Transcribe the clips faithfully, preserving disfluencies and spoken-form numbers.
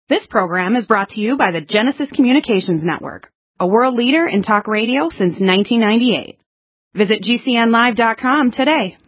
This program is brought to you by the Genesis Communications Network, a world leader in talk radio since nineteen ninety-eight. Visit G C N live dot com today.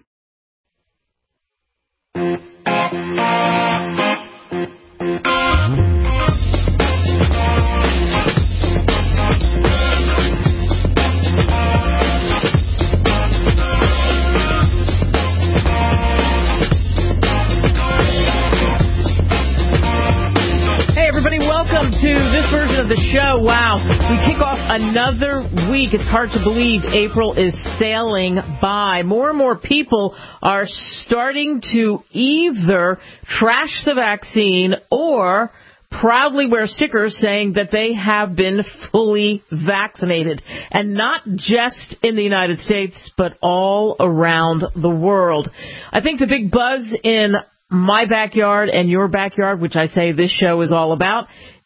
Welcome to this version of the show. Wow. We kick off another week. It's hard to believe April is sailing by. More and more people are starting to either trash the vaccine or proudly wear stickers saying that they have been fully vaccinated. And not just in the United States, but all around the world. I think the big buzz in my backyard and your backyard, which I say this show is all about,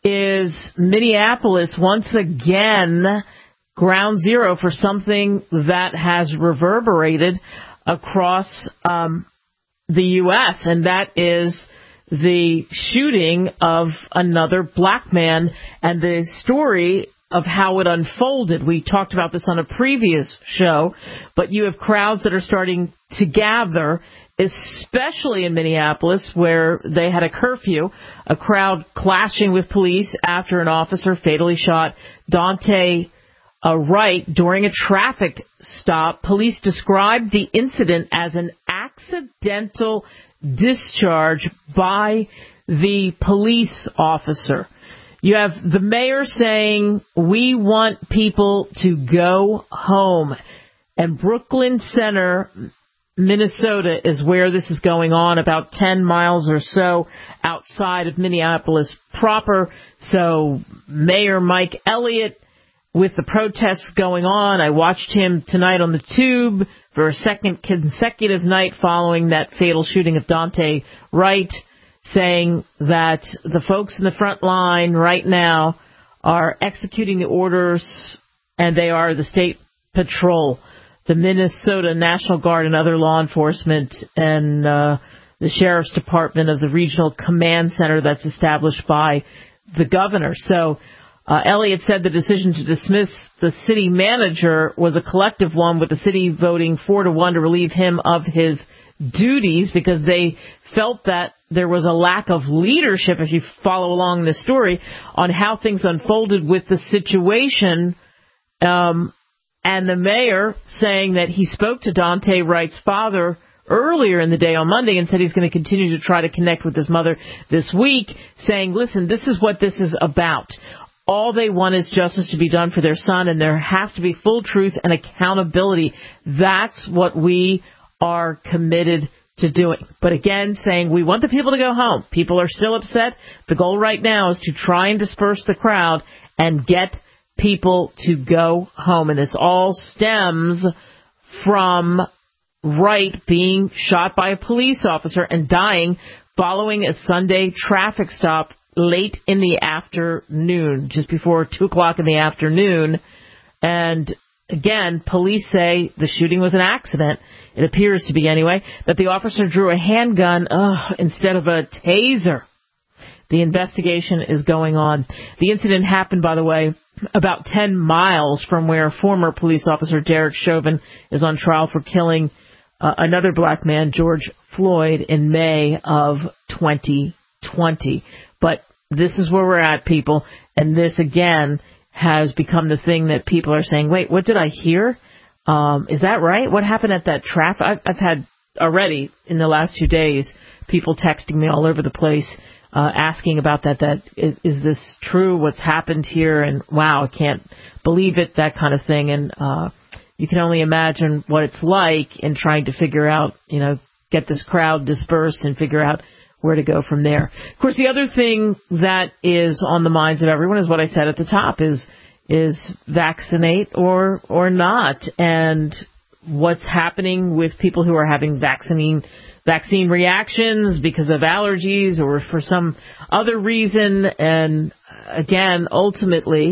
is Minneapolis once again ground zero for something that has reverberated across um, the U S, and that is the shooting of another black man and the story of how it unfolded. We talked about this on a previous show, but you have crowds that are starting to gather, especially in Minneapolis, where they had a curfew, a crowd clashing with police after an officer fatally shot Daunte uh, Wright during a traffic stop. Police described the incident as an accidental discharge by the police officer. You have the mayor saying, we want people to go home. And Brooklyn Center, Minnesota, is where this is going on, about ten miles or so outside of Minneapolis proper. So Mayor Mike Elliott, with the protests going on, I watched him tonight on the tube for a second consecutive night following that fatal shooting of Daunte Wright, saying that the folks in the front line right now are executing the orders, and they are the state patrol, the Minnesota National Guard and other law enforcement, and uh, the Sheriff's Department of the Regional Command Center that's established by the governor. So uh, Elliott said the decision to dismiss the city manager was a collective one, with the city voting four to one to relieve him of his duties because they felt that there was a lack of leadership, if you follow along this story, on how things unfolded with the situation. Um, and the mayor saying that he spoke to Daunte Wright's father earlier in the day on Monday and said he's going to continue to try to connect with his mother this week, saying, listen, this is what this is about. All they want is justice to be done for their son, and there has to be full truth and accountability. That's what we are committed to doing. But again, saying we want the people to go home. People are still upset. The goal right now is to try and disperse the crowd and get people to go home. And this all stems from Wright being shot by a police officer and dying following a Sunday traffic stop late in the afternoon, just before two o'clock in the afternoon. And again, police say the shooting was an accident. It appears to be anyway, that the officer drew a handgun ugh, instead of a taser. The investigation is going on. The incident happened, by the way, about ten miles from where former police officer Derek Chauvin is on trial for killing uh, another black man, George Floyd, in May of twenty twenty. But this is where we're at, people. And this, again, has become the thing that people are saying, wait, what did I hear? Um, is that right? What happened at that traffic? I've, I've had already in the last few days people texting me all over the place uh, asking about that. That is, is this true? What's happened here? And wow, I can't believe it, that kind of thing. And uh, you can only imagine what it's like in trying to figure out, you know, get this crowd dispersed and figure out where to go from there. Of course, the other thing that is on the minds of everyone is what I said at the top, is is vaccinate or or not, and what's happening with people who are having vaccine vaccine reactions because of allergies or for some other reason. And again, ultimately,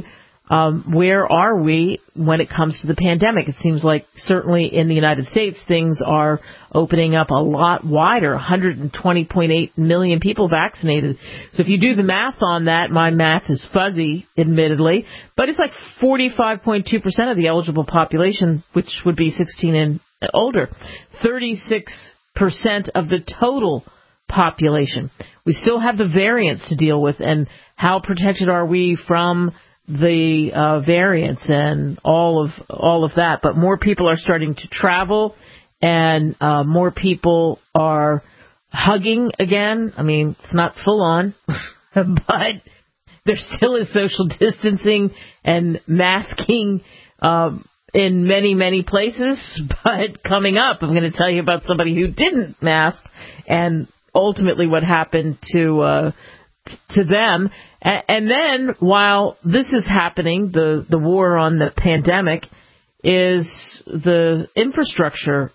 Um, where are we when it comes to the pandemic? It seems like certainly in the United States, things are opening up a lot wider, one hundred twenty point eight million people vaccinated. So if you do the math on that, my math is fuzzy, admittedly, but it's like forty-five point two percent of the eligible population, which would be sixteen and older, thirty-six percent of the total population. We still have the variants to deal with, and how protected are we from the uh, variants and all of all of that. But more people are starting to travel, and uh, more people are hugging again. I mean, it's not full on, but there still is social distancing and masking um, in many, many places. But coming up, I'm going to tell you about somebody who didn't mask and ultimately what happened to uh, t- to them. And then, while this is happening, the, the war on the pandemic, is the infrastructure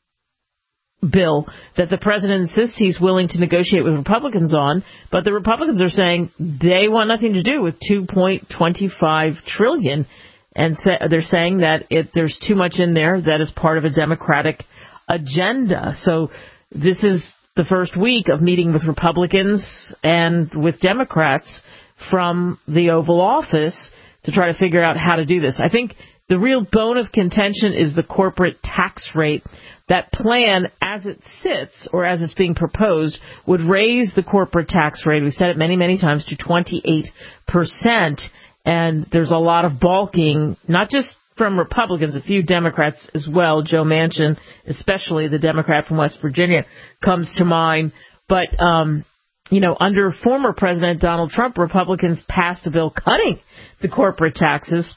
bill that the president insists he's willing to negotiate with Republicans on. But the Republicans are saying they want nothing to do with two point two five trillion dollars. And sa- they're saying that it, there's too much in there that is part of a Democratic agenda. So this is the first week of meeting with Republicans and with Democrats from the Oval Office to try to figure out how to do this. I think the real bone of contention is the corporate tax rate. That plan, as it sits, or as it's being proposed, would raise the corporate tax rate, we said it many, many times, to twenty-eight percent. And there's a lot of balking, not just from Republicans, a few Democrats as well. Joe Manchin, especially the Democrat from West Virginia, comes to mind. But, um, you know, under former President Donald Trump, Republicans passed a bill cutting the corporate taxes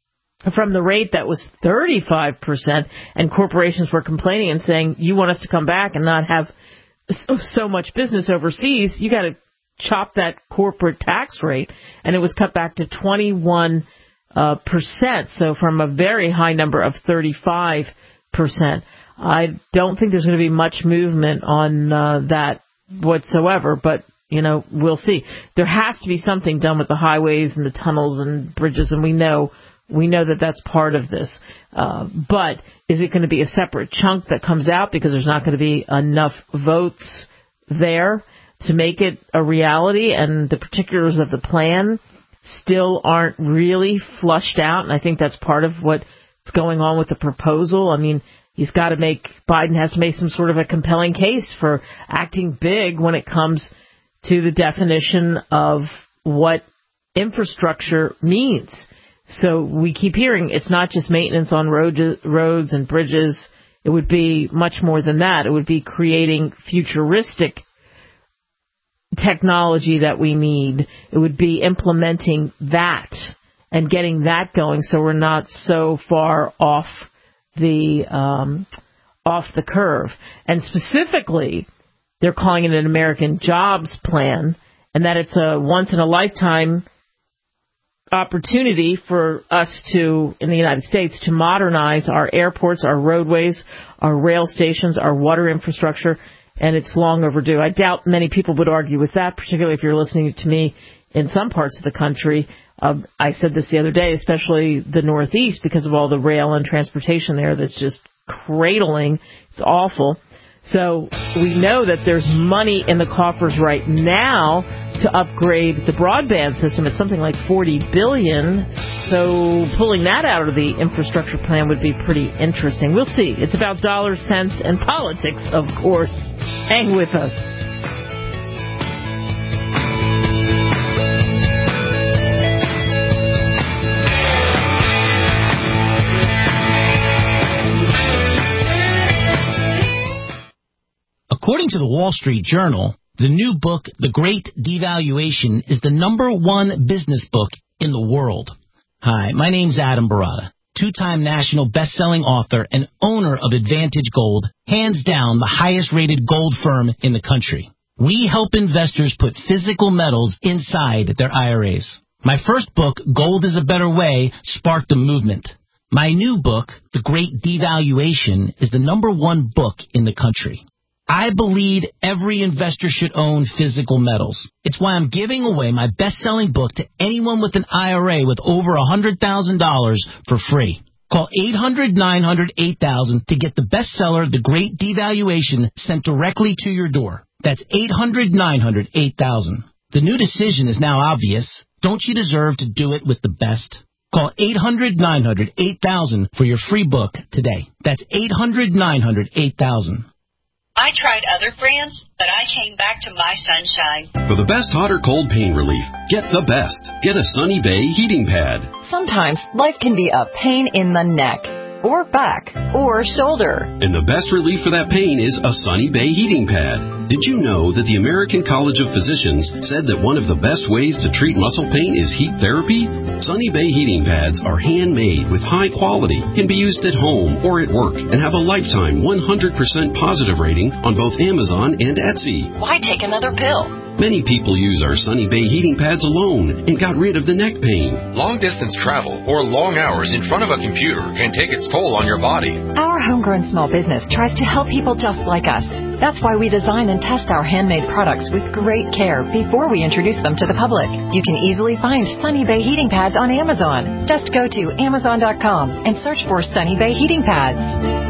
from the rate that was thirty-five percent, and corporations were complaining and saying, you want us to come back and not have so, so much business overseas, you got to chop that corporate tax rate, and it was cut back to twenty-one uh, percent, so from a very high number of thirty-five percent. I don't think there's going to be much movement on uh, that whatsoever, but, you know, we'll see. There has to be something done with the highways and the tunnels and bridges, and we know we know that that's part of this. Uh, but is it going to be a separate chunk that comes out because there's not going to be enough votes there to make it a reality, and the particulars of the plan still aren't really flushed out? And I think that's part of what's going on with the proposal. I mean, he's got to make, Biden has to make some sort of a compelling case for acting big when it comes to the definition of what infrastructure means. So we keep hearing it's not just maintenance on road, roads and bridges. It would be much more than that. It would be creating futuristic technology that we need. It would be implementing that and getting that going so we're not so far off the um, off the curve. And specifically, they're calling it an American Jobs Plan, and that it's a once-in-a-lifetime opportunity for us to, in the United States, to modernize our airports, our roadways, our rail stations, our water infrastructure, and it's long overdue. I doubt many people would argue with that, particularly if you're listening to me in some parts of the country. Um, I said this the other day, especially the Northeast, because of all the rail and transportation there that's just cradling. It's awful. So we know that there's money in the coffers right now to upgrade the broadband system. It's something like forty billion dollars. So pulling that out of the infrastructure plan would be pretty interesting. We'll see. It's about dollars, cents, and politics, of course. Hang with us. According to the Wall Street Journal, the new book, The Great Devaluation, is the number one business book in the world. Hi, my name's Adam Barata, two-time national best-selling author and owner of Advantage Gold, hands down the highest-rated gold firm in the country. We help investors put physical metals inside their I R As. My first book, Gold is a Better Way, sparked a movement. My new book, The Great Devaluation, is the number one book in the country. I believe every investor should own physical metals. It's why I'm giving away my best-selling book to anyone with an I R A with over one hundred thousand dollars for free. Call eight hundred, nine hundred, eight thousand to get the bestseller, The Great Devaluation, sent directly to your door. That's eight hundred, nine hundred, eight thousand. The new decision is now obvious. Don't you deserve to do it with the best? Call eight hundred, nine hundred, eight thousand for your free book today. That's eight hundred, nine hundred, eight thousand. I tried other brands, but I came back to My Sunshine. For the best hot or cold pain relief, get the best. Get a Sunny Bay heating pad. Sometimes life can be a pain in the neck, or back, or shoulder. And the best relief for that pain is a Sunny Bay heating pad. Did you know that the American College of Physicians said that one of the best ways to treat muscle pain is heat therapy? Sunny Bay heating pads are handmade with high quality, can be used at home or at work, and have a lifetime one hundred percent positive rating on both Amazon and Etsy. Why take another pill? Many people use our Sunny Bay heating pads alone and got rid of the neck pain. Long-distance travel or long hours in front of a computer can take its toll on your body. Our homegrown small business tries to help people just like us. That's why we design and test our handmade products with great care before we introduce them to the public. You can easily find Sunny Bay heating pads on Amazon. Just go to amazon dot com and search for Sunny Bay heating pads.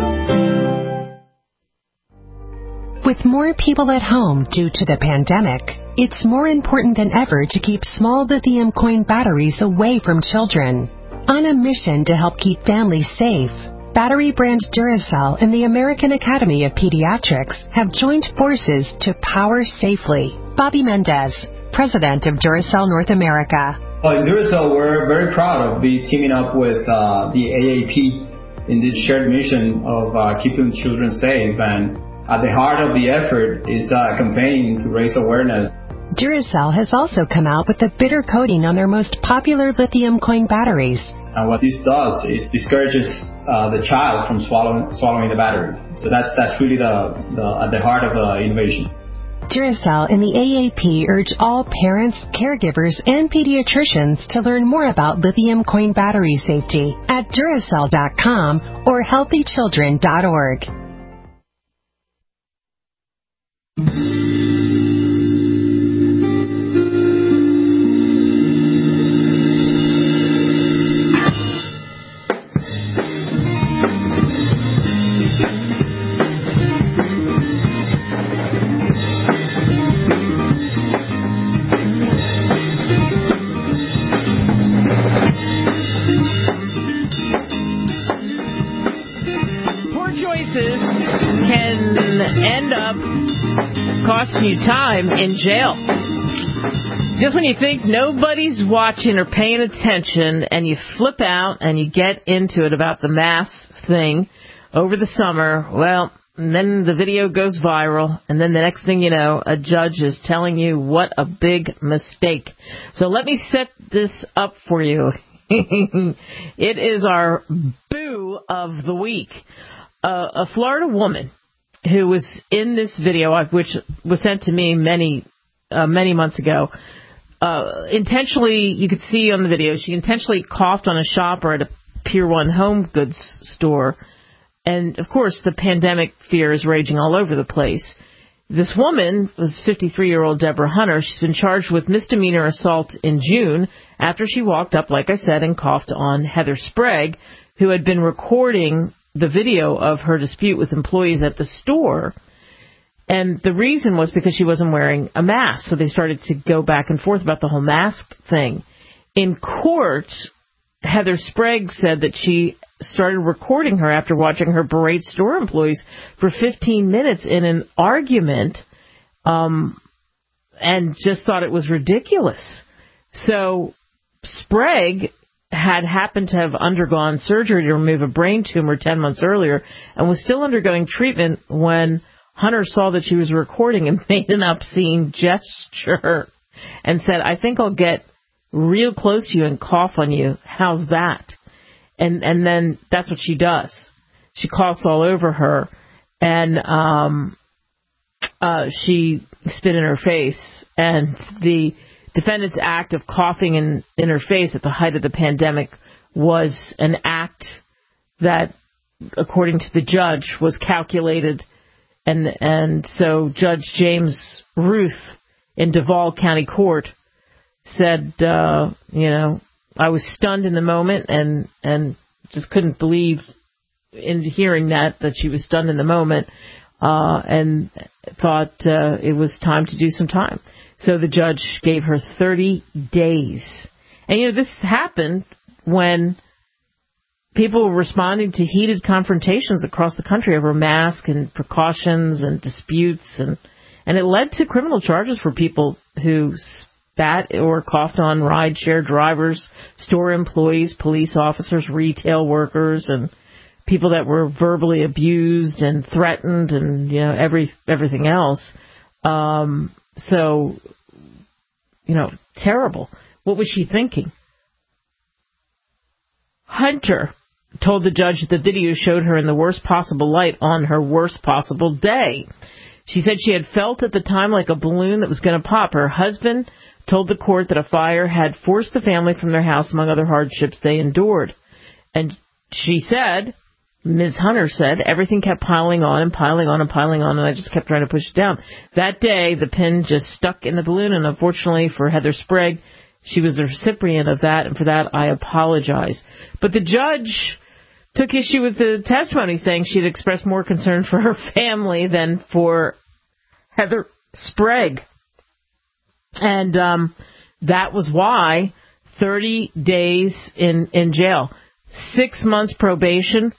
With more people at home due to the pandemic, it's more important than ever to keep small lithium coin batteries away from children. On a mission to help keep families safe, battery brand Duracell and the American Academy of Pediatrics have joined forces to power safely. Bobby Mendez, president of Duracell North America. Well, at Duracell, we're very proud of be teaming up with uh, the A A P in this shared mission of uh, keeping children safe. And at the heart of the effort is a campaign to raise awareness. Duracell has also come out with a bitter coating on their most popular lithium coin batteries. And what this does, it discourages uh, the child from swallowing swallowing the battery. So that's that's really the, the at the heart of the innovation. Duracell and the A A P urge all parents, caregivers, and pediatricians to learn more about lithium coin battery safety at Duracell dot com or healthy children dot org. Costing you time in jail. Just when you think nobody's watching or paying attention and you flip out and you get into it about the mask thing over the summer, well, then the video goes viral, and then the next thing you know, a judge is telling you what a big mistake. So let me set this up for you. It is our boo of the week. Uh, a Florida woman who was in this video, which was sent to me many, uh, many months ago, uh, intentionally, you could see on the video, she intentionally coughed on a shopper at a Pier one home goods store. And, of course, the pandemic fear is raging all over the place. This woman was fifty-three-year-old Deborah Hunter. She's been charged with misdemeanor assault in June after she walked up, like I said, and coughed on Heather Sprague, who had been recording the video of her dispute with employees at the store. And the reason was because she wasn't wearing a mask. So they started to go back and forth about the whole mask thing. In court, Heather Sprague said that she started recording her after watching her berate store employees for fifteen minutes in an argument, um, and just thought it was ridiculous. So Sprague had happened to have undergone surgery to remove a brain tumor ten months earlier and was still undergoing treatment when Hunter saw that she was recording and made an obscene gesture and said, "I think I'll get real close to you and cough on you. How's that?" And and then that's what she does. She coughs all over her, and um, uh, she spit in her face. And the defendant's act of coughing in, in her face at the height of the pandemic was an act that, according to the judge, was calculated And and so Judge James Ruth in Duval County Court said, uh, you know, I was stunned in the moment and, and just couldn't believe in hearing that, that she was stunned in the moment, uh, and thought uh, it was time to do some time. So the judge gave her thirty days. And, you know, this happened when people were responding to heated confrontations across the country over masks and precautions and disputes, and and it led to criminal charges for people who spat or coughed on rideshare drivers, store employees, police officers, retail workers, and people that were verbally abused and threatened, and you know every everything else. Um, so, you know, terrible. What was she thinking? Hunter told the judge that the video showed her in the worst possible light on her worst possible day. She said she had felt at the time like a balloon that was going to pop. Her husband told the court that a fire had forced the family from their house, among other hardships they endured. And she said, Miz Hunter said, everything kept piling on and piling on and piling on, and I just kept trying to push it down. That day, the pin just stuck in the balloon, and unfortunately for Heather Sprague, she was the recipient of that, and for that, I apologize. But the judge took issue with the testimony, saying she'd expressed more concern for her family than for Heather Sprague. And um, that was why thirty days in, in jail, six months probation,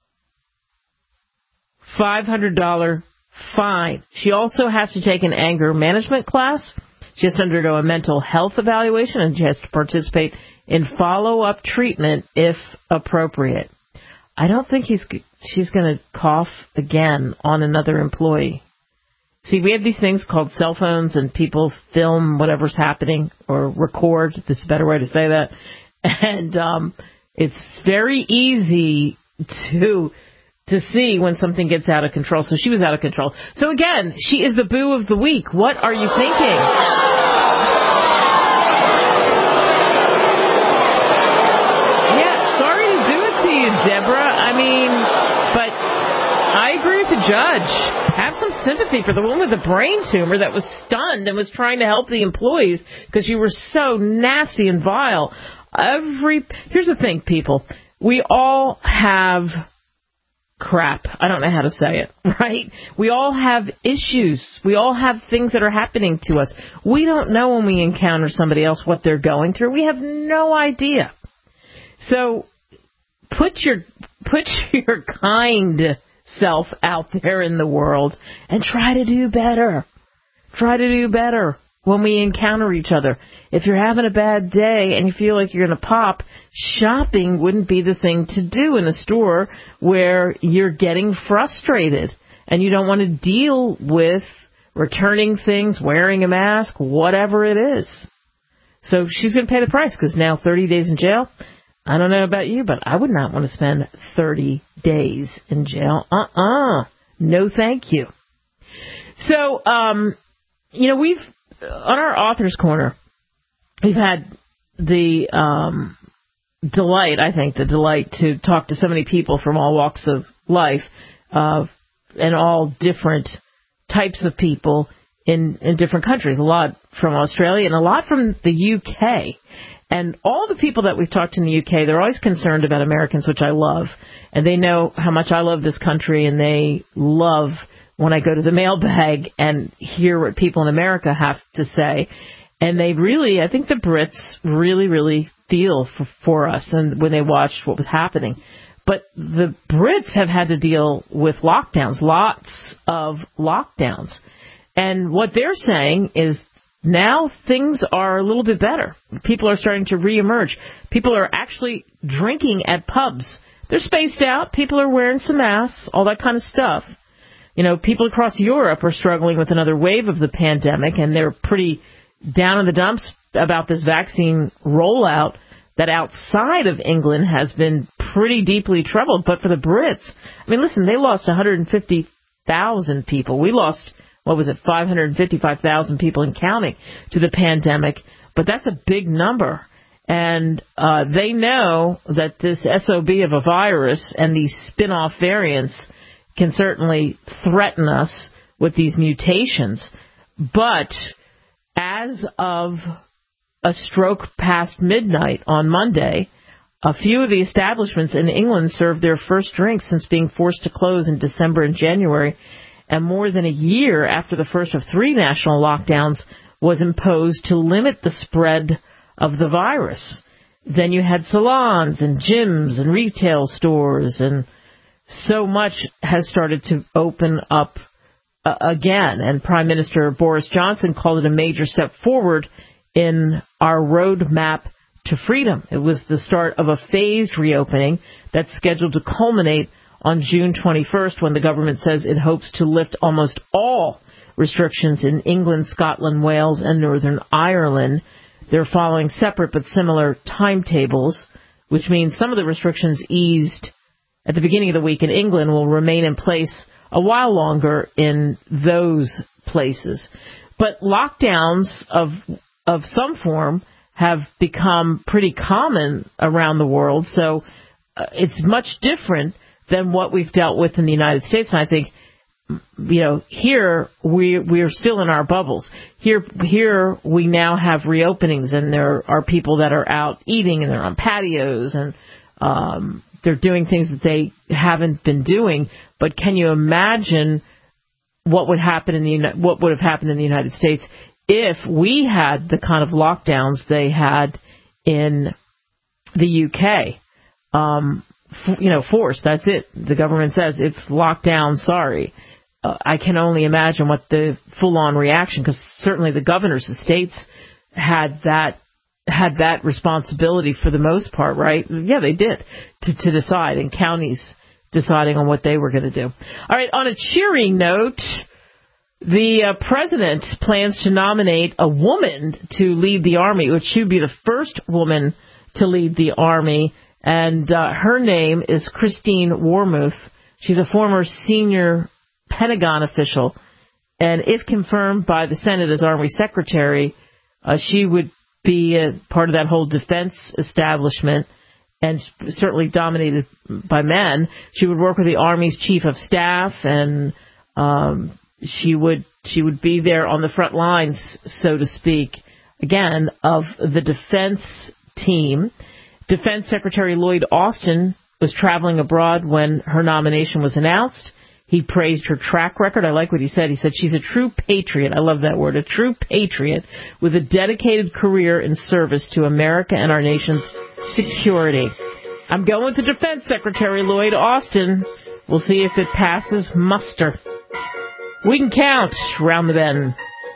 five hundred dollars fine. She also has to take an anger management class. She has to undergo a mental health evaluation, and she has to participate in follow-up treatment if appropriate. I don't think he's she's going to cough again on another employee. See, we have these things called cell phones, and people film whatever's happening or record. This is a better way to say that. And um, it's very easy to to see when something gets out of control. So she was out of control. So again, she is the boo of the week. What are you thinking? Yeah, sorry to do it to you, Deborah. I mean, but I agree with the judge. Have some sympathy for the woman with the brain tumor that was stunned and was trying to help the employees because you were so nasty and vile. Every Here's the thing, people. We all have crap. I don't know how to say it, right? We all have issues. We all have things that are happening to us. We don't know when we encounter somebody else what they're going through. We have no idea. So put your put your kind self out there in the world and try to do better. Try to do better when we encounter each other. If you're having a bad day and you feel like you're going to pop, shopping wouldn't be the thing to do in a store where you're getting frustrated and you don't want to deal with returning things, wearing a mask, whatever it is. So she's going to pay the price because now thirty days in jail. I don't know about you, but I would not want to spend thirty days in jail. Uh-uh. No, thank you. So, um, you know, we've, on our Author's Corner, we've had the um, delight, I think, the delight to talk to so many people from all walks of life uh, and all different types of people in, in different countries. A lot from Australia and a lot from the U K. And all the people that we've talked to in the U K, they're always concerned about Americans, which I love. And they know how much I love this country, and they love when I go to the mailbag and hear what people in America have to say. And they really, I think the Brits really, really feel for, for us and when they watched what was happening. But the Brits have had to deal with lockdowns, lots of lockdowns. And what they're saying is now things are a little bit better. People are starting to reemerge. People are actually drinking at pubs. They're spaced out. People are wearing some masks, all that kind of stuff. You know, people across Europe are struggling with another wave of the pandemic, and they're pretty down in the dumps about this vaccine rollout that outside of England has been pretty deeply troubled. But for the Brits, I mean, listen, they lost one hundred fifty thousand people. We lost, what was it, five hundred fifty-five thousand people and counting to the pandemic. But that's a big number. And uh, they know that this S O B of a virus and these spin-off variants can certainly threaten us with these mutations. But as of a stroke past midnight on Monday, a few of the establishments in England served their first drinks since being forced to close in December and January, and more than a year after the first of three national lockdowns was imposed to limit the spread of the virus. Then you had salons and gyms and retail stores, and so much has started to open up uh, again. And Prime Minister Boris Johnson called it a major step forward in our roadmap to freedom. It was the start of a phased reopening that's scheduled to culminate on June twenty-first, when the government says it hopes to lift almost all restrictions in England, Scotland, Wales, and Northern Ireland. They're following separate but similar timetables, which means some of the restrictions eased at the beginning of the week in England will remain in place a while longer in those places. But lockdowns of of some form have become pretty common around the world, so uh, it's much different than what we've dealt with in the United States. And I think, you know, here we we're still in our bubbles. Here here we now have reopenings, and there are people that are out eating, and they're on patios, and um, they're doing things that they haven't been doing. But can you imagine what would happen in the what would have happened in the United States if we had the kind of lockdowns they had in the U K? Um, You know, forced. That's it. The government says it's locked down. Sorry. Uh, I can only imagine what the full-on reaction, because certainly the governors of states had that had that responsibility for the most part, right? Yeah, they did to, to decide, and counties deciding on what they were going to do. All right. On a cheering note, the uh, president plans to nominate a woman to lead the Army, which should be the first woman to lead the Army. And uh, her name is Christine Wormuth. She's a former senior Pentagon official. And if confirmed by the Senate as Army Secretary, uh, she would be a part of that whole defense establishment, and certainly dominated by men. She would work with the Army's Chief of Staff, and um, she would she would be there on the front lines, so to speak, again, of the defense team. Defense Secretary Lloyd Austin was traveling abroad when her nomination was announced. He praised her track record. I like what he said. He said she's a true patriot. I love that word, a true patriot with a dedicated career in service to America and our nation's security. I'm going with the Defense Secretary Lloyd Austin. We'll see if it passes muster. We can count round the bend.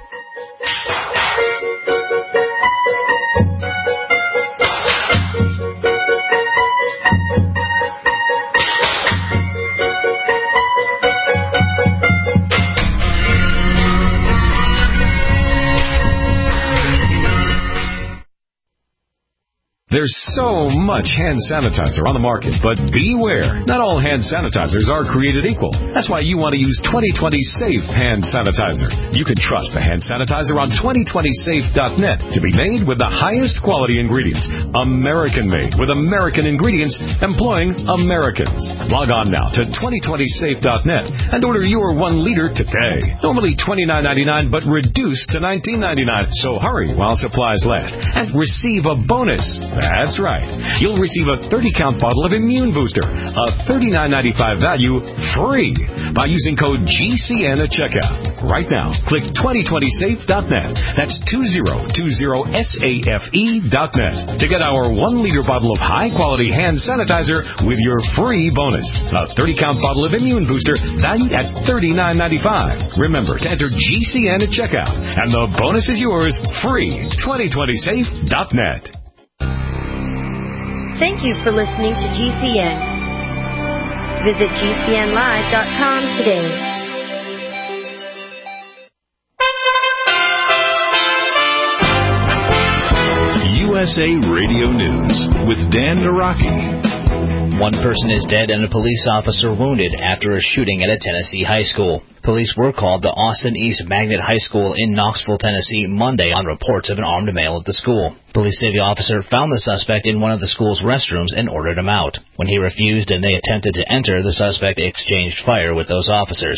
There's so much hand sanitizer on the market, but beware. Not all hand sanitizers are created equal. That's why you want to use twenty twenty Safe Hand Sanitizer. You can trust the hand sanitizer on twenty twenty safe dot net to be made with the highest quality ingredients. American-made with American ingredients employing Americans. Log on now to twenty twenty safe dot net and order your one liter today. Normally twenty-nine ninety-nine, but reduced to nineteen ninety-nine. So hurry while supplies last and receive a bonus. That's right. You'll receive a thirty count bottle of Immune Booster, a thirty-nine ninety-five value, free by using code G C N at checkout. Right now, click twenty twenty safe dot net. That's two zero two zero safe dot net to get our one liter bottle of high-quality hand sanitizer with your free bonus. A thirty count bottle of Immune Booster valued at thirty-nine ninety-five. Remember to enter G C N at checkout, and the bonus is yours free. twenty twenty safe dot net. Thank you for listening to G C N. Visit G C N live dot com today. U S A Radio News with Dan Naraki. One person is dead and a police officer wounded after a shooting at a Tennessee high school. Police were called to Austin East Magnet High School in Knoxville, Tennessee, Monday on reports of an armed male at the school. Police say the officer found the suspect in one of the school's restrooms and ordered him out. When he refused and they attempted to enter, the suspect exchanged fire with those officers.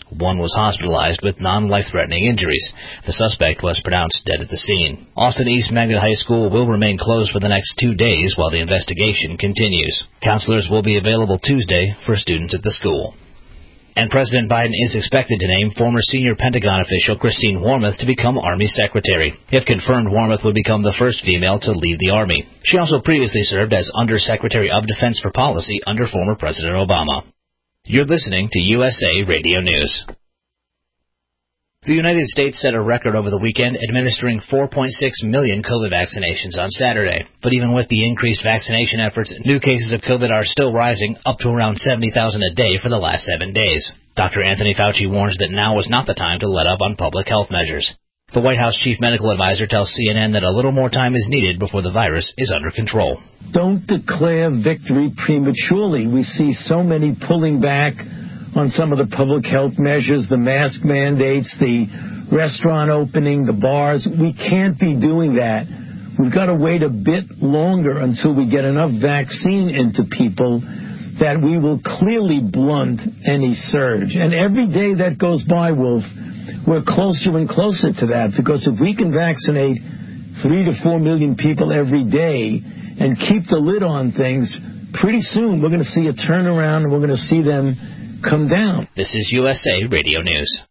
One was hospitalized with non-life-threatening injuries. The suspect was pronounced dead at the scene. Austin East Magnet High School will remain closed for the next two days while the investigation continues. Counselors will be available Tuesday for students at the school. And President Biden is expected to name former senior Pentagon official Christine Wormuth to become Army Secretary. If confirmed, Wormuth would become the first female to leave the Army. She also previously served as Undersecretary of Defense for Policy under former President Obama. You're listening to U S A Radio News. The United States set a record over the weekend, administering four point six million COVID vaccinations on Saturday. But even with the increased vaccination efforts, new cases of COVID are still rising, up to around seventy thousand a day for the last seven days. Doctor Anthony Fauci warns that now is not the time to let up on public health measures. The White House chief medical advisor tells C N N that a little more time is needed before the virus is under control. Don't declare victory prematurely. We see so many pulling back on some of the public health measures, the mask mandates, the restaurant opening, the bars. We can't be doing that. We've got to wait a bit longer until we get enough vaccine into people that we will clearly blunt any surge. And every day that goes by, Wolf, we're closer and closer to that, because if we can vaccinate three to four million people every day and keep the lid on things, pretty soon we're going to see a turnaround and we're going to see them come down. This is U S A Radio News.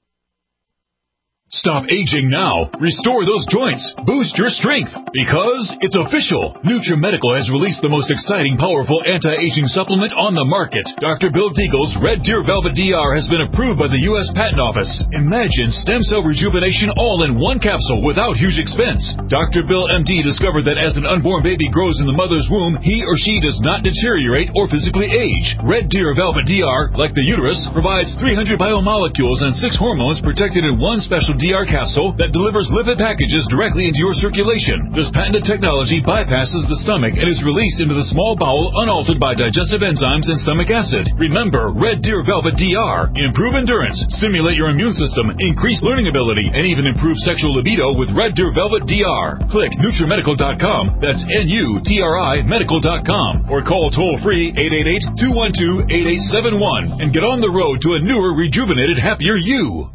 Stop aging now. Restore those joints. Boost your strength. Because it's official. NutriMedical has released the most exciting, powerful anti-aging supplement on the market. Doctor Bill Deagle's Red Deer Velvet D R has been approved by the U S Patent Office. Imagine stem cell rejuvenation all in one capsule without huge expense. Doctor Bill M D discovered that as an unborn baby grows in the mother's womb, he or she does not deteriorate or physically age. Red Deer Velvet D R, like the uterus, provides three hundred biomolecules and six hormones protected in one special D R capsule that delivers lipid packages directly into your circulation. This patented technology bypasses the stomach and is released into the small bowel unaltered by digestive enzymes and stomach acid. Remember, Red Deer Velvet D R. Improve endurance, stimulate your immune system, increase learning ability, and even improve sexual libido with Red Deer Velvet D R. Click NutriMedical dot com. That's N U T R I Medical dot com. Or call toll-free eight eight eight, two one two, eight eight seven one and get on the road to a newer, rejuvenated, happier you.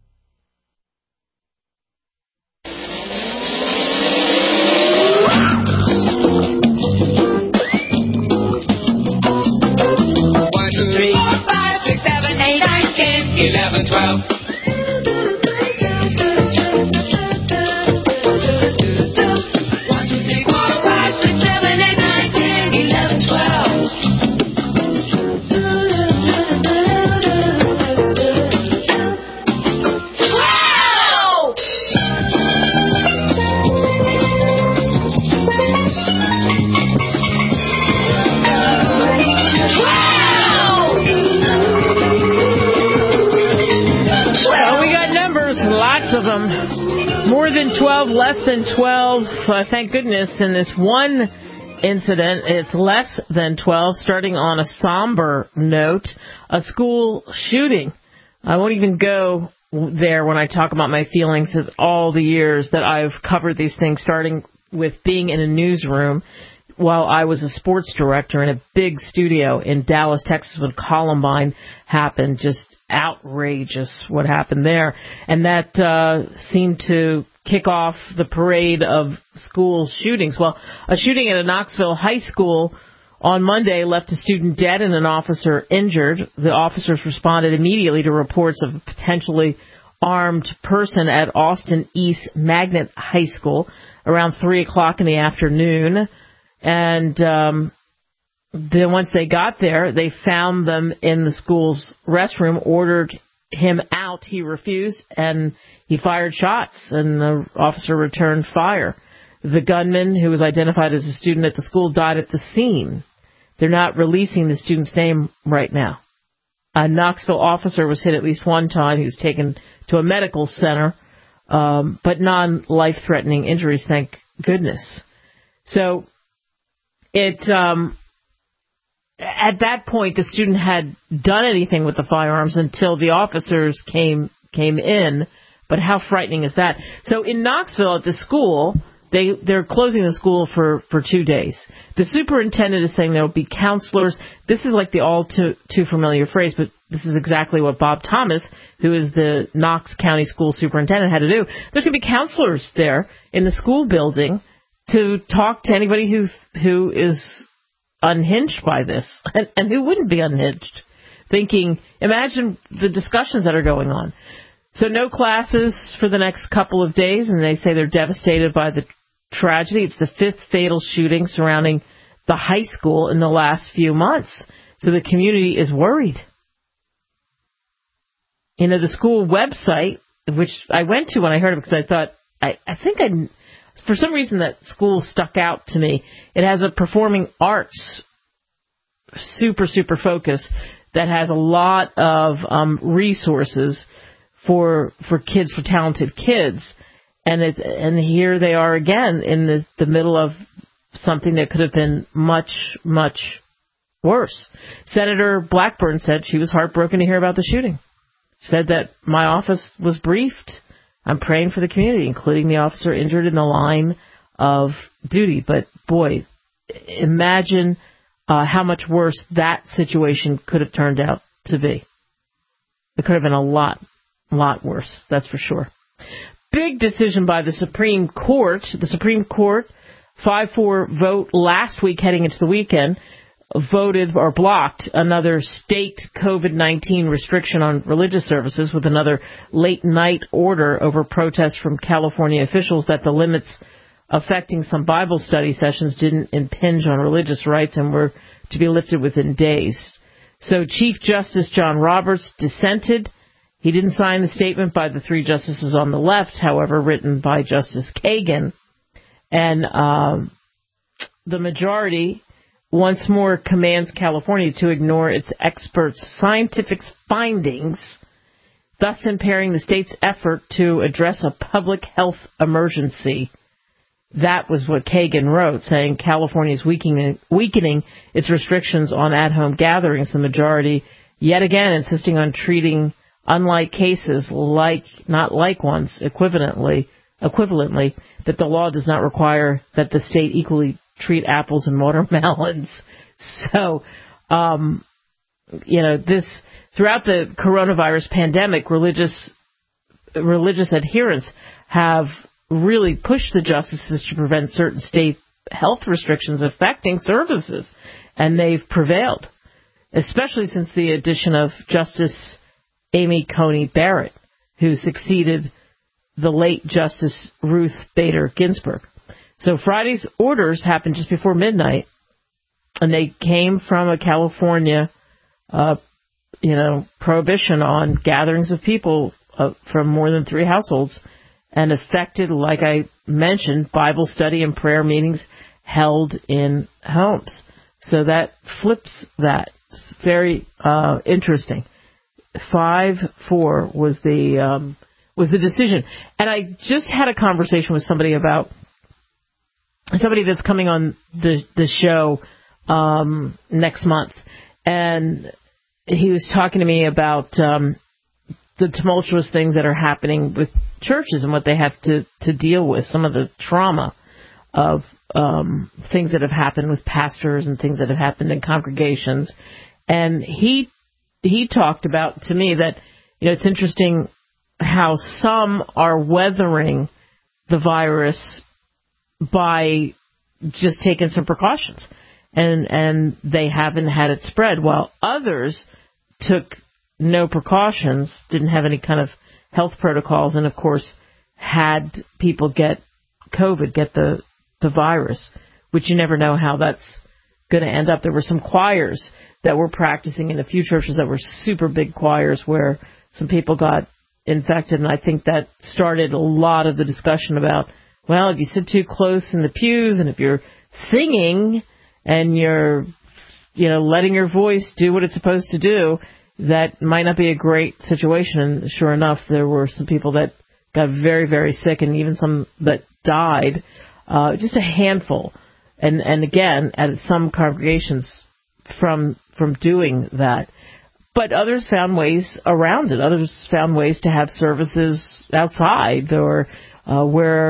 eleven, twelve. one, two, three, four, five, six, seven, eight, nine, ten, eleven, twelve. twelve! Lots of them. More than twelve, less than twelve. Uh, thank goodness in this one incident, it's less than twelve. Starting on a somber note, a school shooting. I won't even go there when I talk about my feelings of all the years that I've covered these things, starting with being in a newsroom while I was a sports director in a big studio in Dallas, Texas, when Columbine happened. Just outrageous what happened there. And that uh, seemed to kick off the parade of school shootings. Well, a shooting at a Knoxville high school on Monday left a student dead and an officer injured. The officers responded immediately to reports of a potentially armed person at Austin East Magnet High School around three o'clock in the afternoon. And um, then once they got there, they found them in the school's restroom, ordered him out. He refused, and he fired shots, and the officer returned fire. The gunman, who was identified as a student at the school, died at the scene. They're not releasing the student's name right now. A Knoxville officer was hit at least one time. He was taken to a medical center, um, but non-life-threatening injuries, thank goodness. So it um, at that point, the student had done anything with the firearms until the officers came came in. But how frightening is that? So in Knoxville at the school, They, they're closing the school for, for two days. The superintendent is saying there will be counselors. This is like the all too, too familiar phrase, but this is exactly what Bob Thomas, who is the Knox County School Superintendent, had to do. There's going to be counselors there in the school building to talk to anybody who who is unhinged by this, and, and who wouldn't be unhinged. Thinking, imagine the discussions that are going on. So no classes for the next couple of days, and they say they're devastated by the tragedy. It's the fifth fatal shooting surrounding the high school in the last few months. So the community is worried. You know, the school website, which I went to when I heard of it because I thought, I, I think I, for some reason that school stuck out to me. It has a performing arts super, super focus that has a lot of um, resources for for kids, for talented kids. And it, and here they are again in the, the middle of something that could have been much, much worse. Senator Blackburn said she was heartbroken to hear about the shooting. She said that my office was briefed. I'm praying for the community, including the officer injured in the line of duty. But, boy, imagine uh, how much worse that situation could have turned out to be. It could have been a lot, lot worse, that's for sure. Big decision by the Supreme Court. The Supreme Court, five four vote last week heading into the weekend, voted or blocked another state COVID nineteen restriction on religious services with another late-night order over protests from California officials that the limits affecting some Bible study sessions didn't impinge on religious rights and were to be lifted within days. So Chief Justice John Roberts dissented. He didn't sign the statement by the three justices on the left, however, written by Justice Kagan. And um, the majority once more commands California to ignore its experts' scientific findings, thus impairing the state's effort to address a public health emergency. That was what Kagan wrote, saying California is weakening, weakening its restrictions on at-home gatherings. The majority, yet again, insisting on treating unlike cases like, not like ones, equivalently, equivalently, that the law does not require that the state equally treat apples and watermelons. So, um, you know, this, throughout the coronavirus pandemic, religious, religious adherents have really pushed the justices to prevent certain state health restrictions affecting services, and they've prevailed, especially since the addition of Justice Amy Coney Barrett, who succeeded the late Justice Ruth Bader Ginsburg. So Friday's orders happened just before midnight, and they came from a California, uh, you know, prohibition on gatherings of people uh, from more than three households, and affected, like I mentioned, Bible study and prayer meetings held in homes. So that flips that. It's very uh, interesting. Five four was the um, was the decision, and I just had a conversation with somebody about somebody that's coming on the the show um, next month, and he was talking to me about um, the tumultuous things that are happening with churches and what they have to, to deal with, some of the trauma of um, things that have happened with pastors and things that have happened in congregations. And he he talked about to me that, you know, it's interesting how some are weathering the virus by just taking some precautions, and and they haven't had it spread, while others took no precautions, didn't have any kind of health protocols, and of course had people get COVID, get the the virus, which you never know how that's going to end up. There were some choirs that were practicing in a few churches that were super big choirs where some people got infected, and I think that started a lot of the discussion about, well, if you sit too close in the pews and if you're singing and you're, you know, letting your voice do what it's supposed to do, that might not be a great situation. And sure enough, there were some people that got very, very sick, and even some that died, uh, just a handful. And, and again, at some congregations from from doing that. But others found ways around it. Others found ways to have services outside, or uh, where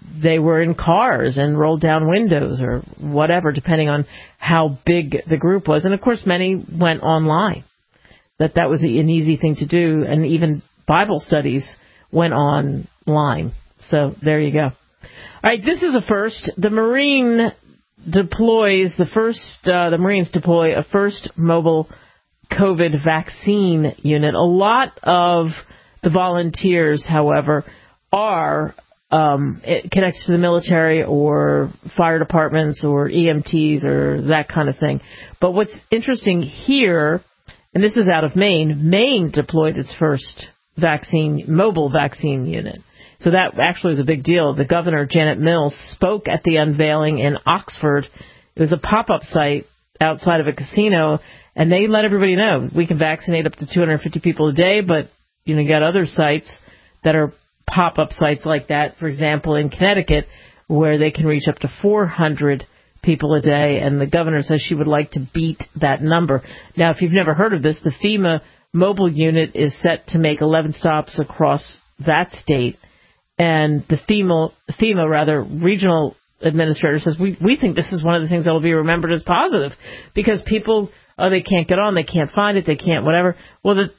they were in cars and rolled down windows or whatever, depending on how big the group was. And, of course, many went online, that that was an easy thing to do. And even Bible studies went online. So there you go. All right, this is a first. The Marine deploys the first, uh, the Marines deploy a first mobile COVID vaccine unit. A lot of the volunteers, however, are um, connected to the military or fire departments or E M Ts or that kind of thing. But what's interesting here, and this is out of Maine, Maine deployed its first vaccine, mobile vaccine unit. So that actually was a big deal. The governor, Janet Mills, spoke at the unveiling in Oxford. It was a pop-up site outside of a casino, and they let everybody know we can vaccinate up to two hundred fifty people a day, but you know, you got other sites that are pop-up sites like that, for example, in Connecticut, where they can reach up to four hundred people a day, and the governor says she would like to beat that number. Now, if you've never heard of this, the FEMA mobile unit is set to make eleven stops across that state, and the FEMA, FEMA rather, regional administrator says, we, we think this is one of the things that will be remembered as positive, because people, oh, they can't get on, they can't find it, they can't whatever. Well, the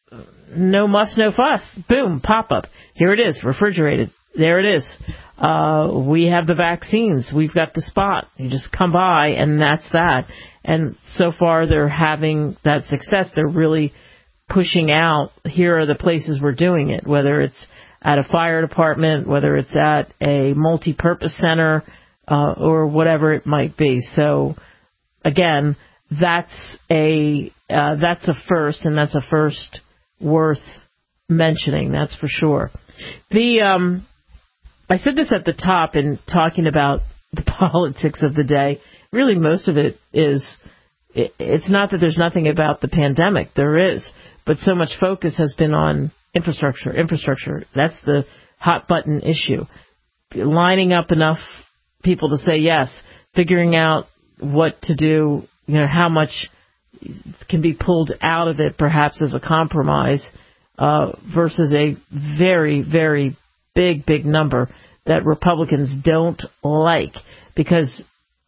no muss, no fuss. Boom, pop-up. Here it is, refrigerated. There it is. Uh, we have the vaccines. We've got the spot. You just come by, and that's that. And so far, they're having that success. They're really pushing out, here are the places we're doing it, whether it's at a fire department, whether it's at a multi-purpose center, uh, or whatever it might be. So, again, that's a uh, that's a first, and that's a first worth mentioning, that's for sure. The um, I said this at the top in talking about the politics of the day. Really, most of it is, it, it's not that there's nothing about the pandemic. There is, but so much focus has been on infrastructure. Infrastructure, that's the hot button issue. Lining up enough people to say yes, figuring out what to do, you know, how much can be pulled out of it, perhaps as a compromise, uh, versus a very, very big, big number that Republicans don't like, because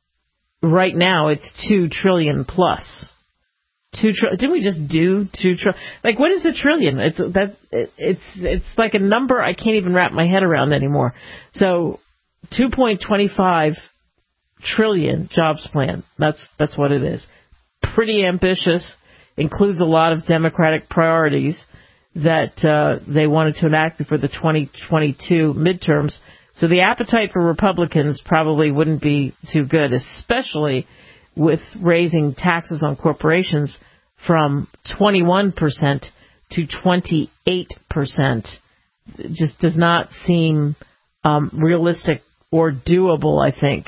right now it's two trillion plus. Two trillion. Didn't we just do two trillion? Like, what is a trillion? It's that. It, it's it's like a number I can't even wrap my head around anymore. So, two point two five trillion jobs plan. That's that's what it is. Pretty ambitious, includes a lot of Democratic priorities that uh, they wanted to enact before the twenty twenty-two midterms. So the appetite for Republicans probably wouldn't be too good, especially with raising taxes on corporations from twenty-one percent to twenty-eight percent. It just does not seem um, realistic or doable, I think,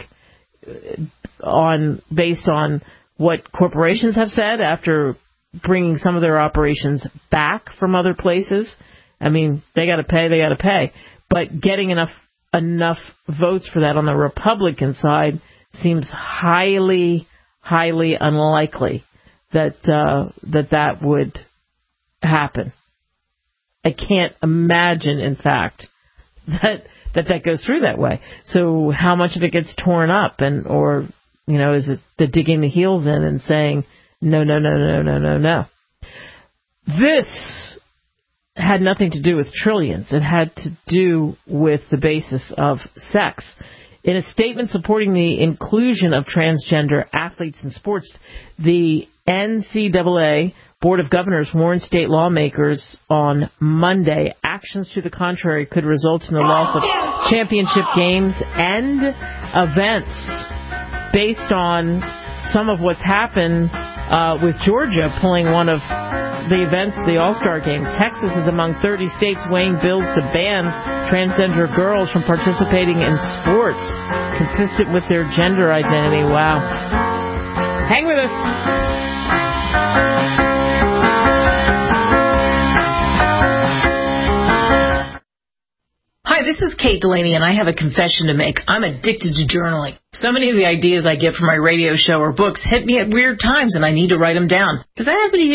on based on what corporations have said after bringing some of their operations back from other places. I mean, they got to pay, they got to pay. But getting enough enough votes for that on the Republican side seems highly, highly unlikely that uh, that that would happen. I can't imagine, in fact, that that that goes through that way. So how much of it gets torn up, and or you know, is it the digging the heels in and saying, no, no, no, no, no, no, no. This had nothing to do with trillions. It had to do with the basis of sex. In a statement supporting the inclusion of transgender athletes in sports, the N C double A Board of Governors warned state lawmakers on Monday actions to the contrary could result in the loss of championship games and events. Based on some of what's happened uh, with Georgia pulling one of the events, the All-Star Game. Texas is among thirty states weighing bills to ban transgender girls from participating in sports consistent with their gender identity. Wow. Hang with us. Hi, this is Kate Delaney, and I have a confession to make. I'm addicted to journaling. So many of the ideas I get from my radio show or books hit me at weird times, and I need to write them down. Does that happen to you?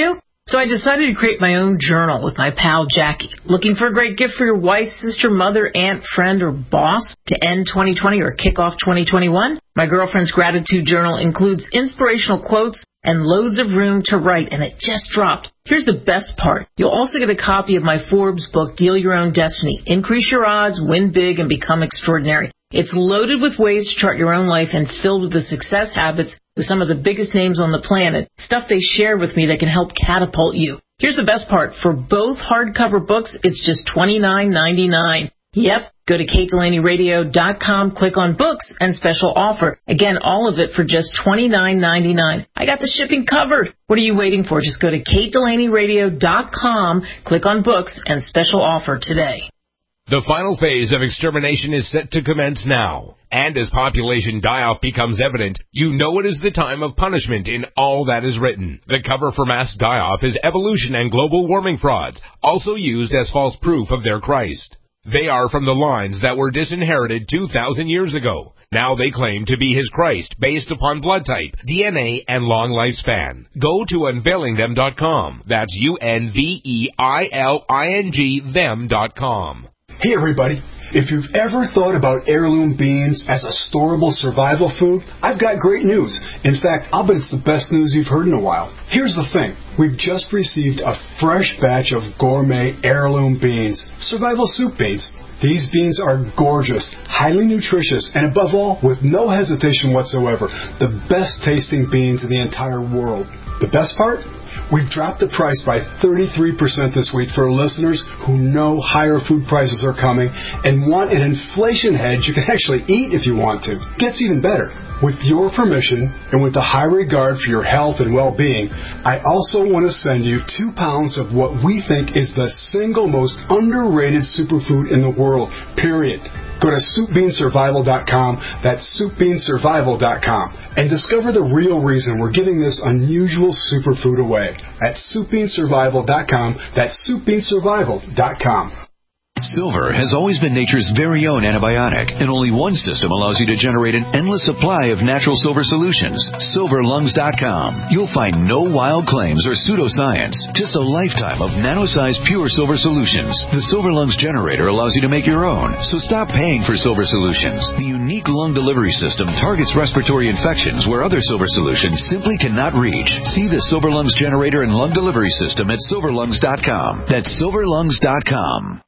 So I decided to create my own journal with my pal Jackie. Looking for a great gift for your wife, sister, mother, aunt, friend, or boss to end twenty twenty or kick off twenty twenty-one? My girlfriend's gratitude journal includes inspirational quotes and loads of room to write, and it just dropped. Here's the best part. You'll also get a copy of my Forbes book, Deal Your Own Destiny. Increase your odds, win big, and become extraordinary. It's loaded with ways to chart your own life and filled with the success habits with some of the biggest names on the planet, stuff they share with me that can help catapult you. Here's the best part. For both hardcover books, it's just twenty-nine ninety-nine. Yep. Go to kate delaney radio dot com, click on books, and special offer. Again, all of it for just twenty-nine ninety-nine. I got the shipping covered. What are you waiting for? Just go to kate delaney radio dot com, click on books, and special offer today. The final phase of extermination is set to commence now. And as population die-off becomes evident, you know it is the time of punishment in all that is written. The cover for mass die-off is evolution and global warming frauds, also used as false proof of their Christ. They are from the lines that were disinherited two thousand years ago. Now they claim to be his Christ based upon blood type, D N A, and long lifespan. Go to unveiling them dot com. That's U N V E I L I N G them dot com. Hey everybody, if you've ever thought about heirloom beans as a storable survival food, I've got great news. In fact, I'll bet it's the best news you've heard in a while. Here's the thing. We've just received a fresh batch of gourmet heirloom beans, survival soup beans. These beans are gorgeous, highly nutritious, and above all, with no hesitation whatsoever, the best tasting beans in the entire world. The best part? We've dropped the price by thirty-three percent this week for listeners who know higher food prices are coming and want an inflation hedge you can actually eat if you want to. Gets even better. With your permission and with the high regard for your health and well-being, I also want to send you two pounds of what we think is the single most underrated superfood in the world, period. Go to soup bean survival dot com, that's soup bean survival dot com, and discover the real reason we're giving this unusual superfood away at soup bean survival dot com, that's soup bean survival dot com. Silver has always been nature's very own antibiotic, and only one system allows you to generate an endless supply of natural silver solutions. silver lungs dot com. You'll find no wild claims or pseudoscience, just a lifetime of nano-sized pure silver solutions. The Silver Lungs generator allows you to make your own, so stop paying for silver solutions. The unique lung delivery system targets respiratory infections where other silver solutions simply cannot reach. See the Silver Lungs generator and lung delivery system at silver lungs dot com. That's silver lungs dot com.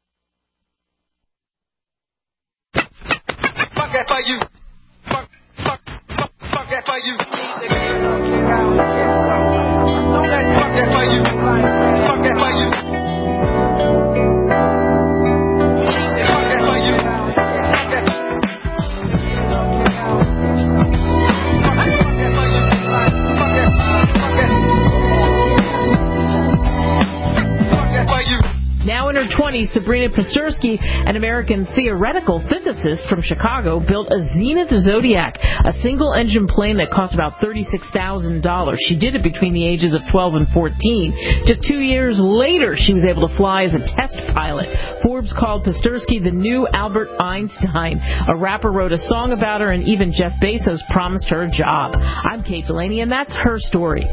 Fuck that for you. Fuck, fuck, fuck, fuck that for you. Don't let fuck that for you. Fuck that for you. Fuck that for you. Fuck that. Fuck that. Fuck that. Fuck that for you. Now in her twenties, Sabrina Pastursky, an American theoretical physicist from Chicago, built a Zenith Zodiac, a single-engine plane that cost about thirty-six thousand dollars. She did it between the ages of twelve and fourteen. Just two years later, she was able to fly as a test pilot. Forbes called Pastursky the new Albert Einstein. A rapper wrote a song about her, and even Jeff Bezos promised her a job. I'm Kate Delaney, and that's her story.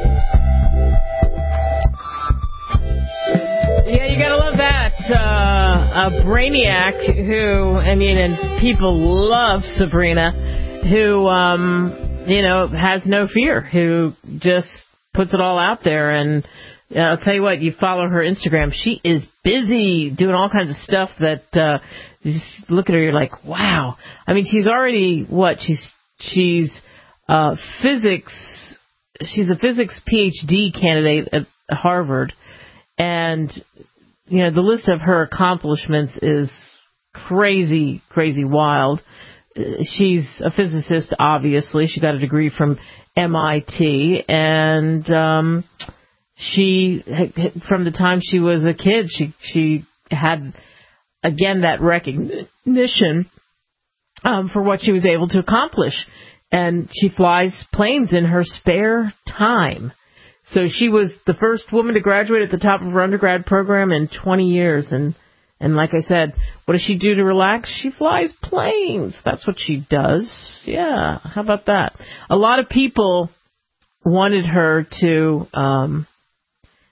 Yeah, you gotta love that. Uh, a brainiac who, I mean, and people love Sabrina, who, um, you know, has no fear, who just puts it all out there. And uh, I'll tell you what, you follow her Instagram, she is busy doing all kinds of stuff that, uh, you just look at her, you're like, wow. I mean, she's already, what, she's, she's, uh, physics, she's a physics P H D candidate at Harvard. And, you know, the list of her accomplishments is crazy, crazy wild. She's a physicist, obviously. She got a degree from M I T. And um, she, from the time she was a kid, she, she had, again, that recognition um, for what she was able to accomplish. And she flies planes in her spare time. So she was the first woman to graduate at the top of her undergrad program in twenty years. And, and like I said, what does she do to relax? She flies planes. That's what she does. Yeah, how about that? A lot of people wanted her to um,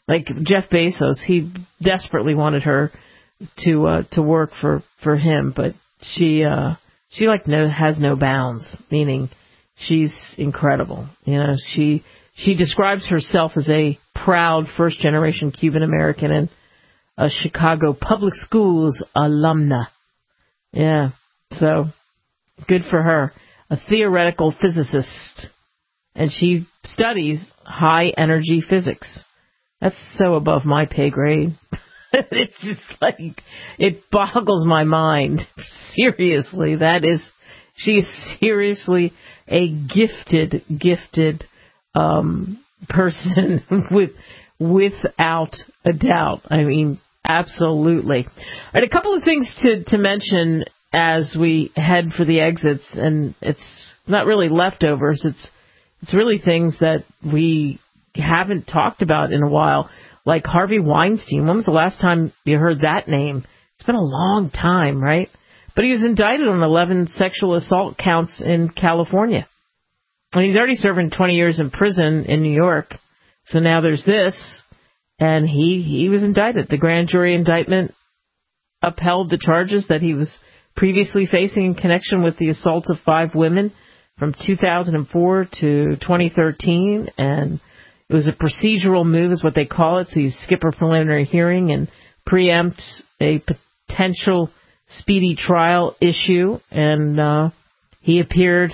Like Jeff Bezos, he desperately wanted her to uh, to work for, for him, but she uh, she like no has no bounds. Meaning, she's incredible. You know, she she describes herself as a proud first generation Cuban American and a Chicago public schools alumna. Yeah, so good for her. A theoretical physicist, and she studies high energy physics. That's so above my pay grade. It's just like, it boggles my mind. Seriously, that is, she is seriously a gifted, gifted um, person with without a doubt. I mean, absolutely. All right, a couple of things to, to mention as we head for the exits, and it's not really leftovers. It's it's really things that we haven't talked about in a while, like Harvey Weinstein. When was the last time you heard that name? It's been a long time, right? But he was indicted on eleven sexual assault counts in California. And he's already serving twenty years in prison in New York. So now there's this, and he, he was indicted. The grand jury indictment upheld the charges that he was previously facing in connection with the assaults of five women from two thousand four to twenty thirteen, and it was a procedural move, is what they call it. So you skip a preliminary hearing and preempt a potential speedy trial issue. And uh, he appeared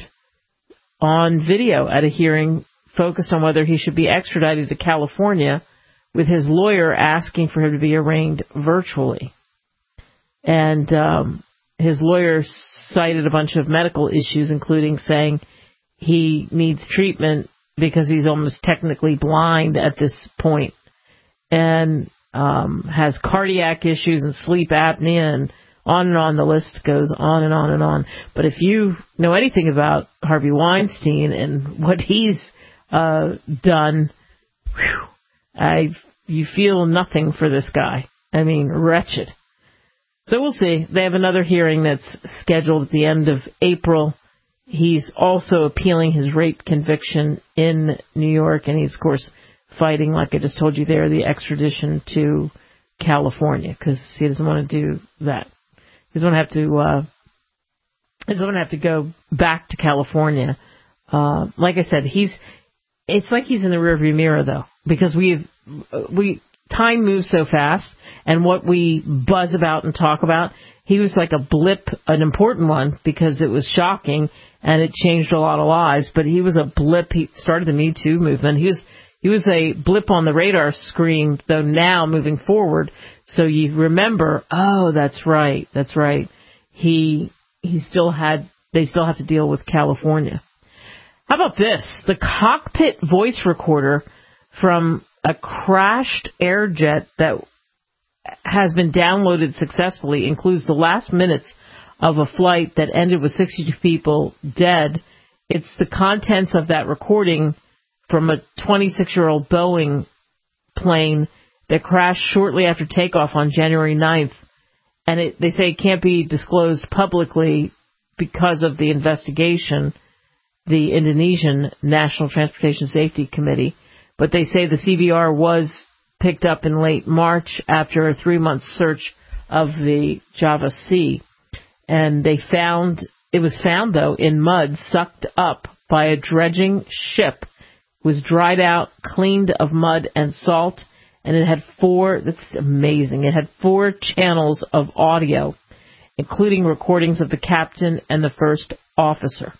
on video at a hearing focused on whether he should be extradited to California, with his lawyer asking for him to be arraigned virtually. And um, his lawyer cited a bunch of medical issues, including saying he needs treatment because he's almost technically blind at this point, and um, has cardiac issues and sleep apnea, and on and on. The list goes on and on and on. But if you know anything about Harvey Weinstein and what he's uh, done, whew, I you feel nothing for this guy. I mean, wretched. So we'll see. They have another hearing that's scheduled at the end of April. He's also appealing his rape conviction in New York, and he's, of course, fighting, like I just told you there, the extradition to California, because he doesn't want to do that. He doesn't want to have to, uh, he doesn't want to have to go back to California. Uh, like I said, he's, it's like he's in the rearview mirror, though, because we've, we, time moves so fast, and what we buzz about and talk about, he was like a blip, an important one, because it was shocking, and it changed a lot of lives, but he was a blip. He started the Me Too movement. He was, he was a blip on the radar screen, though now moving forward, so you remember, oh, that's right, that's right. He, he still had, they still have to deal with California. How about this? The cockpit voice recorder from a crashed Airjet that has been downloaded successfully includes the last minutes of a flight that ended with sixty-two people dead. It's the contents of that recording from a twenty-six-year-old Boeing plane that crashed shortly after takeoff on January ninth. And it, they say it can't be disclosed publicly because of the investigation, the Indonesian National Transportation Safety Committee. But they say the C V R was picked up in late March after a three-month search of the Java Sea. And they found, it was found, though, in mud sucked up by a dredging ship. It was dried out, cleaned of mud and salt, and it had four, that's amazing, it had four channels of audio, including recordings of the captain and the first officer.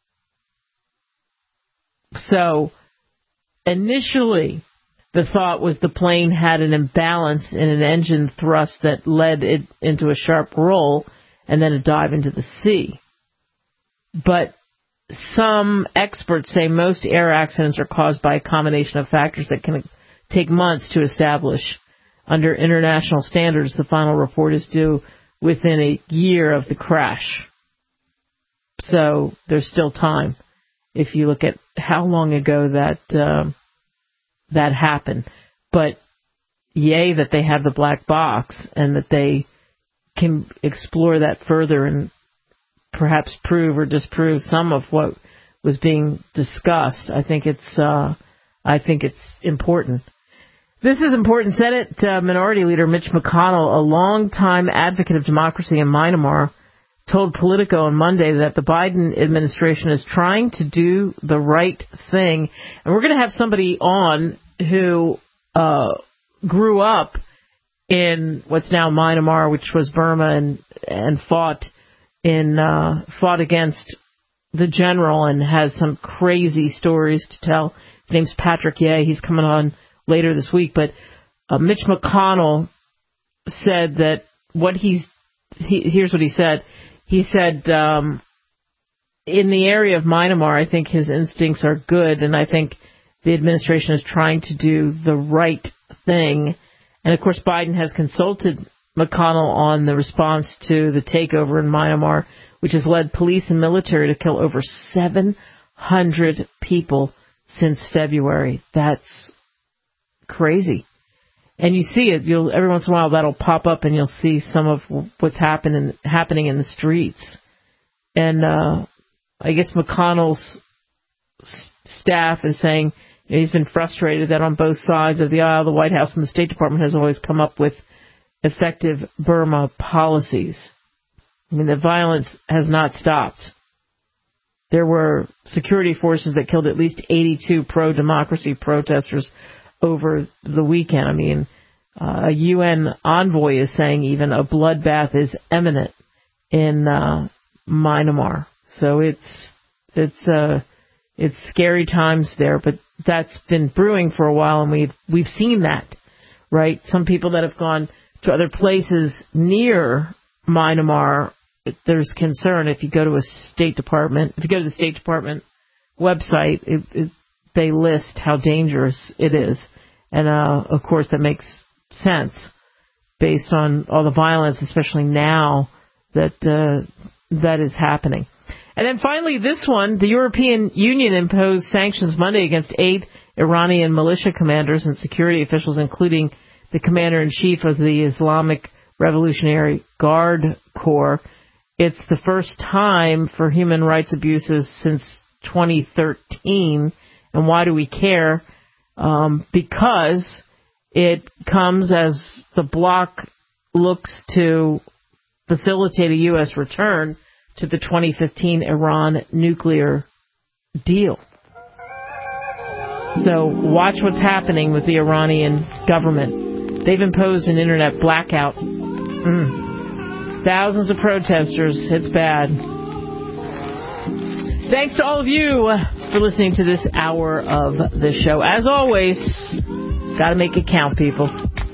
So, initially, the thought was the plane had an imbalance in an engine thrust that led it into a sharp roll and then a dive into the sea. But some experts say most air accidents are caused by a combination of factors that can take months to establish. Under international standards, the final report is due within a year of the crash. So there's still time if you look at how long ago that uh, that happened. But yay that they have the black box and that they can explore that further and perhaps prove or disprove some of what was being discussed. I think it's uh, I think it's important. This is important. Senate uh, Minority Leader Mitch McConnell, a longtime advocate of democracy in Myanmar, told Politico on Monday that the Biden administration is trying to do the right thing. And we're going to have somebody on who uh, grew up in what's now Myanmar, which was Burma, and and fought in uh, fought against the general and has some crazy stories to tell. His name's Patrick Ye. He's coming on later this week. But uh, Mitch McConnell said that what he's he, here's what he said. He said um, in the area of Myanmar, I think his instincts are good, and I think the administration is trying to do the right thing. And of course, Biden has consulted McConnell on the response to the takeover in Myanmar, which has led police and military to kill over seven hundred people since February. That's crazy. And you see it. You'll every once in a while that'll pop up, and you'll see some of what's happening happening in the streets. And uh, I guess McConnell's s- staff is saying you know, he's been frustrated that on both sides of the aisle, the White House and the State Department has always come up with effective Burma policies. I mean, the violence has not stopped. There were security forces that killed at least eighty-two pro-democracy protesters over the weekend. I mean, uh, a U N envoy is saying even a bloodbath is imminent in uh, Myanmar. So it's it's uh, it's scary times there, but that's been brewing for a while, and we've we've seen that, right? Some people that have gone to other places near Myanmar, there's concern. If you go to a State Department, if you go to the State Department website, it, it, they list how dangerous it is. And, uh, of course, that makes sense based on all the violence, especially now that uh, that is happening. And then finally, this one, the European Union imposed sanctions Monday against eight Iranian militia commanders and security officials, including the commander-in-chief of the Islamic Revolutionary Guard Corps. It's the first time for human rights abuses since twenty thirteen. And why do we care? Um, because it comes as the bloc looks to facilitate a U S return to the twenty fifteen Iran nuclear deal. So watch what's happening with the Iranian government. They've imposed an internet blackout. Mm. Thousands of protesters. It's bad. Thanks to all of you for listening to this hour of the show. As always, got to make it count, people.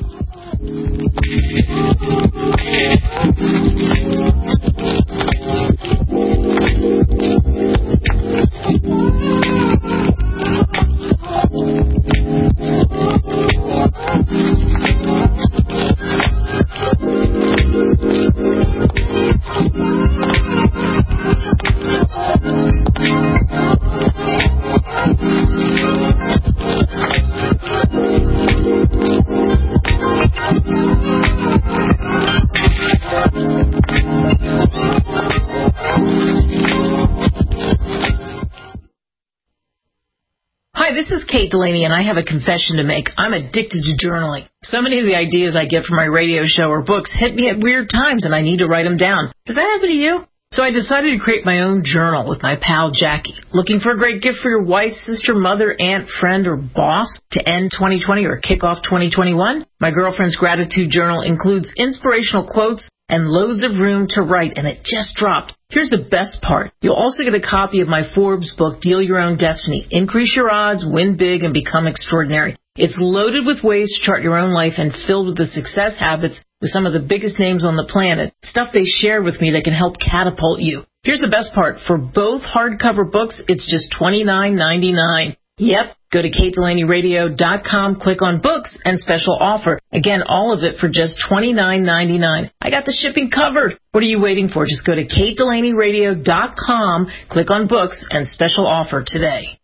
This is Kate Delaney, and I have a confession to make. I'm addicted to journaling. So many of the ideas I get from my radio show or books hit me at weird times, and I need to write them down. Does that happen to you? So I decided to create my own journal with my pal Jackie. Looking for a great gift for your wife, sister, mother, aunt, friend, or boss to end twenty twenty or kick off twenty twenty-one? My girlfriend's gratitude journal includes inspirational quotes and loads of room to write, and it just dropped. Here's the best part. You'll also get a copy of my Forbes book, Deal Your Own Destiny. Increase your odds, win big, and become extraordinary. It's loaded with ways to chart your own life and filled with the success habits with some of the biggest names on the planet. Stuff they shared with me that can help catapult you. Here's the best part. For both hardcover books, it's just twenty-nine ninety-nine. Yep. Go to kate delaney radio dot com, click on books, and special offer. Again, all of it for just twenty-nine ninety-nine. I got the shipping covered. What are you waiting for? Just go to kate delaney radio dot com, click on books, and special offer today.